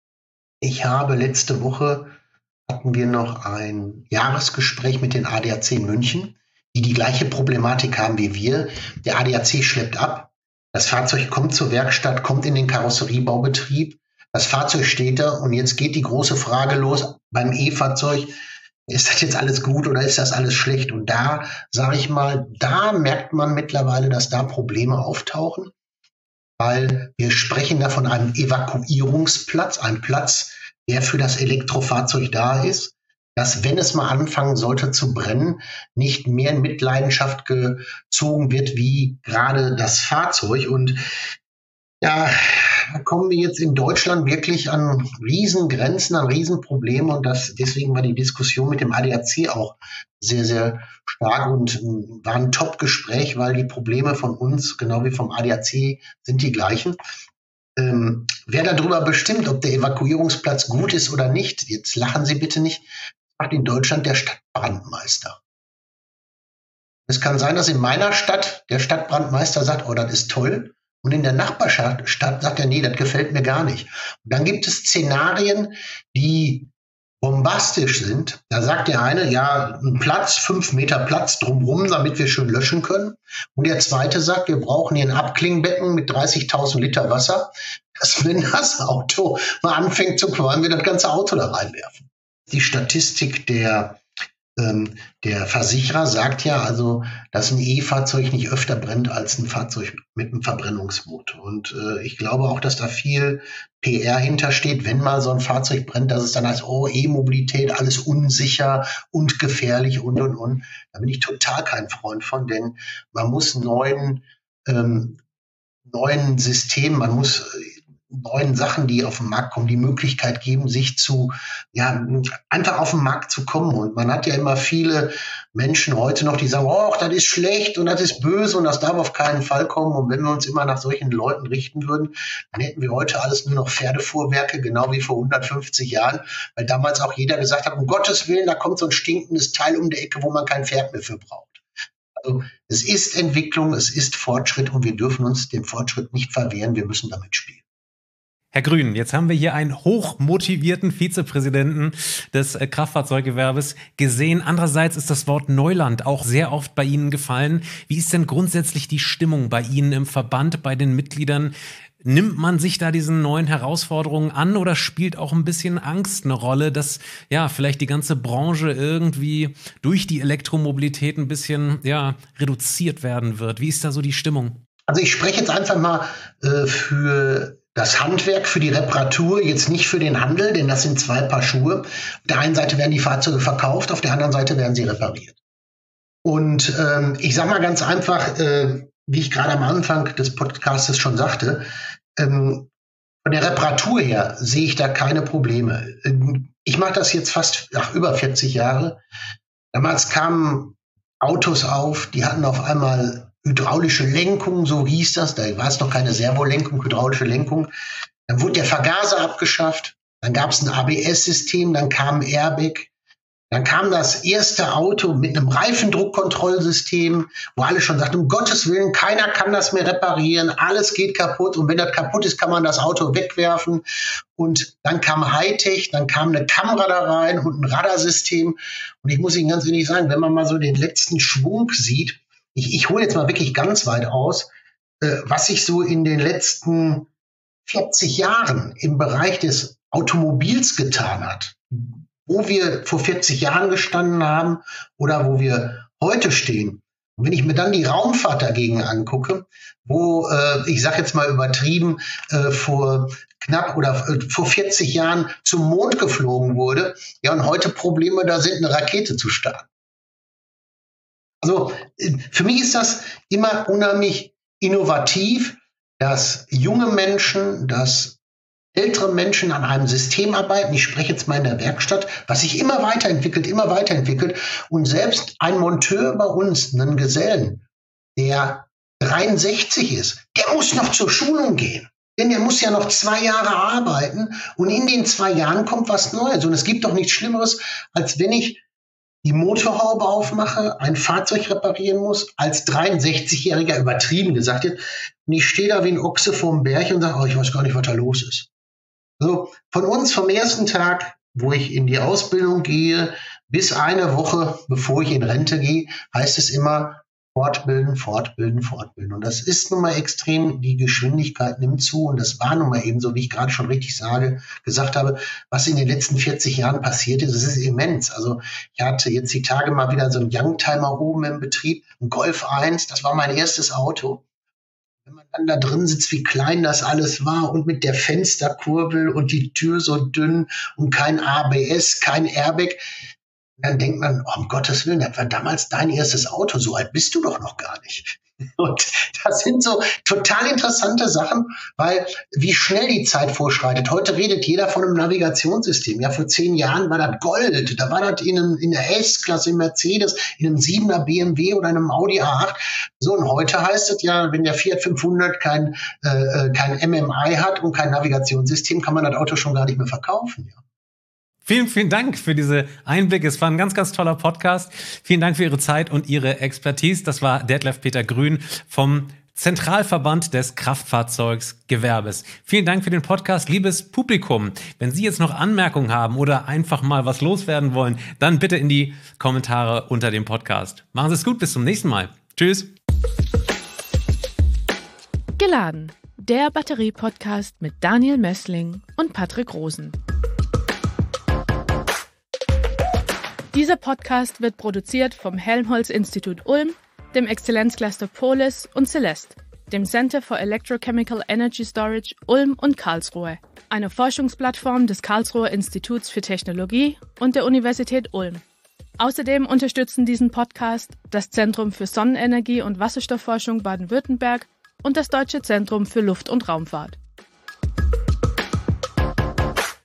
Ich habe letzte Woche, hatten wir noch ein Jahresgespräch mit den A D A C in München, die die gleiche Problematik haben wie wir. Der A D A C schleppt ab. Das Fahrzeug kommt zur Werkstatt, kommt in den Karosseriebaubetrieb. Das Fahrzeug steht da und jetzt geht die große Frage los beim E-Fahrzeug. Ist das jetzt alles gut oder ist das alles schlecht? Und da, sage ich mal, da merkt man mittlerweile, dass da Probleme auftauchen. weil wir sprechen da von einem Evakuierungsplatz, einem Platz, der für das Elektrofahrzeug da ist, dass, wenn es mal anfangen sollte zu brennen, nicht mehr in Mitleidenschaft gezogen wird wie gerade das Fahrzeug. Und ja, da kommen wir jetzt in Deutschland wirklich an Riesengrenzen, an Riesenprobleme. Und das, deswegen war die Diskussion mit dem A D A C auch sehr, sehr stark und war ein Top-Gespräch, weil die Probleme von uns, genau wie vom A D A C, sind die gleichen. Ähm, wer darüber bestimmt, ob der Evakuierungsplatz gut ist oder nicht, jetzt lachen Sie bitte nicht, macht in Deutschland der Stadtbrandmeister. Es kann sein, dass in meiner Stadt der Stadtbrandmeister sagt, oh, das ist toll. Und in der Nachbarstadt Stadt sagt er, nee, das gefällt mir gar nicht. Und dann gibt es Szenarien, die bombastisch sind. Da sagt der eine, ja, ein Platz, fünf Meter Platz drumherum, damit wir schön löschen können. Und der zweite sagt, wir brauchen hier ein Abklingbecken mit dreißigtausend Liter Wasser, dass, wenn das Auto mal anfängt zu qualmen, wir das ganze Auto da reinwerfen. Die Statistik der Ähm, der Versicherer sagt ja also, dass ein E-Fahrzeug nicht öfter brennt als ein Fahrzeug mit einem Verbrennungsmotor. Und äh, ich glaube auch, dass da viel P R hintersteht, wenn mal so ein Fahrzeug brennt, dass es dann heißt, oh, E-Mobilität, alles unsicher und gefährlich und, und, und. Da bin ich total kein Freund von, denn man muss neuen, ähm, neuen Systemen, man muss äh, neuen Sachen, die auf den Markt kommen, die Möglichkeit geben, sich zu, ja, einfach auf den Markt zu kommen. Und man hat ja immer viele Menschen heute noch, die sagen, oh, das ist schlecht und das ist böse und das darf auf keinen Fall kommen. Und wenn wir uns immer nach solchen Leuten richten würden, dann hätten wir heute alles nur noch Pferdefuhrwerke, genau wie vor hundertfünfzig Jahren, weil damals auch jeder gesagt hat, um Gottes Willen, da kommt so ein stinkendes Teil um die Ecke, wo man kein Pferd mehr für braucht. Also es ist Entwicklung, es ist Fortschritt und wir dürfen uns dem Fortschritt nicht verwehren, wir müssen damit spielen. Herr Grün, jetzt haben wir hier einen hochmotivierten Vizepräsidenten des äh, Kraftfahrzeuggewerbes gesehen. Andererseits ist das Wort Neuland auch sehr oft bei Ihnen gefallen. Wie ist denn grundsätzlich die Stimmung bei Ihnen im Verband, bei den Mitgliedern? Nimmt man sich da diesen neuen Herausforderungen an oder spielt auch ein bisschen Angst eine Rolle, dass ja vielleicht die ganze Branche irgendwie durch die Elektromobilität ein bisschen ja reduziert werden wird? Wie ist da so die Stimmung? Also ich spreche jetzt einfach mal äh, für das Handwerk, für die Reparatur, jetzt nicht für den Handel, denn das sind zwei Paar Schuhe. Auf der einen Seite werden die Fahrzeuge verkauft, auf der anderen Seite werden sie repariert. Und ähm, ich sage mal ganz einfach, äh, wie ich gerade am Anfang des Podcasts schon sagte, ähm, von der Reparatur her sehe ich da keine Probleme. Ähm, ich mache das jetzt fast ach, über vierzig Jahre. Damals kamen Autos auf, die hatten auf einmal hydraulische Lenkung, so hieß das. Da war es noch keine Servolenkung, hydraulische Lenkung. Dann wurde der Vergaser abgeschafft. Dann gab es ein A B S-System, dann kam ein Airbag. Dann kam das erste Auto mit einem Reifendruckkontrollsystem, wo alle schon sagten, um Gottes Willen, keiner kann das mehr reparieren, alles geht kaputt und wenn das kaputt ist, kann man das Auto wegwerfen. Und dann kam Hightech, dann kam eine Kamera da rein und ein Radarsystem. Und ich muss Ihnen ganz ehrlich sagen, wenn man mal so den letzten Schwung sieht, Ich, ich hole jetzt mal wirklich ganz weit aus, äh, was sich so in den letzten vierzig Jahren im Bereich des Automobils getan hat. Wo wir vor vierzig Jahren gestanden haben oder wo wir heute stehen. Und wenn ich mir dann die Raumfahrt dagegen angucke, wo, äh, ich sage jetzt mal übertrieben, äh, vor knapp oder äh, vor vierzig Jahren zum Mond geflogen wurde, ja, und heute Probleme da sind, eine Rakete zu starten. Also für mich ist das immer unheimlich innovativ, dass junge Menschen, dass ältere Menschen an einem System arbeiten. Ich spreche jetzt mal in der Werkstatt, was sich immer weiterentwickelt, immer weiterentwickelt. Und selbst ein Monteur bei uns, einen Gesellen, der dreiundsechzig ist, der muss noch zur Schulung gehen. Denn der muss ja noch zwei Jahre arbeiten und in den zwei Jahren kommt was Neues. Und es gibt doch nichts Schlimmeres, als wenn ich die Motorhaube aufmache, ein Fahrzeug reparieren muss, als dreiundsechzigjähriger übertrieben gesagt jetzt, und ich stehe da wie ein Ochse vorm Berg und sage, oh, ich weiß gar nicht, was da los ist. Also von uns vom ersten Tag, wo ich in die Ausbildung gehe, bis eine Woche, bevor ich in Rente gehe, heißt es immer, fortbilden, fortbilden, fortbilden. Und das ist nun mal extrem, die Geschwindigkeit nimmt zu. Und das war nun mal eben so, wie ich gerade schon richtig sage, gesagt habe, was in den letzten vierzig Jahren passiert ist, das ist immens. Also ich hatte jetzt die Tage mal wieder so einen Youngtimer oben im Betrieb, ein Golf eins, das war mein erstes Auto. wenn man dann da drin sitzt, wie klein das alles war und mit der Fensterkurbel und die Tür so dünn und kein A B S, kein Airbag, dann denkt man, oh, um Gottes Willen, das war damals dein erstes Auto, so alt bist du doch noch gar nicht. Und das sind so total interessante Sachen, weil wie schnell die Zeit vorschreitet. Heute redet jeder von einem Navigationssystem. Ja, vor zehn Jahren war das Gold. Da war das in, einem, in der S-Klasse, in Mercedes, in einem siebener B M W oder einem Audi A acht. So, und heute heißt es ja, wenn der Fiat fünfhundert kein, äh, kein M M I hat und kein Navigationssystem, kann man das Auto schon gar nicht mehr verkaufen. Ja. Vielen, vielen Dank für diese Einblicke. Es war ein ganz, ganz toller Podcast. Vielen Dank für Ihre Zeit und Ihre Expertise. Das war Detlef Peter Grün vom Zentralverband des Kraftfahrzeugsgewerbes. Vielen Dank für den Podcast, liebes Publikum. Wenn Sie jetzt noch Anmerkungen haben oder einfach mal was loswerden wollen, dann bitte in die Kommentare unter dem Podcast. Machen Sie es gut, bis zum nächsten Mal. Tschüss. Geladen, der Batterie-Podcast mit Daniel Messling und Patrick Rosen. Dieser Podcast wird produziert vom Helmholtz-Institut Ulm, dem Exzellenzcluster Polis und Celeste, dem Center for Electrochemical Energy Storage Ulm und Karlsruhe, einer Forschungsplattform des Karlsruher Instituts für Technologie und der Universität Ulm. Außerdem unterstützen diesen Podcast das Zentrum für Sonnenenergie und Wasserstoffforschung Baden-Württemberg und das Deutsche Zentrum für Luft- und Raumfahrt.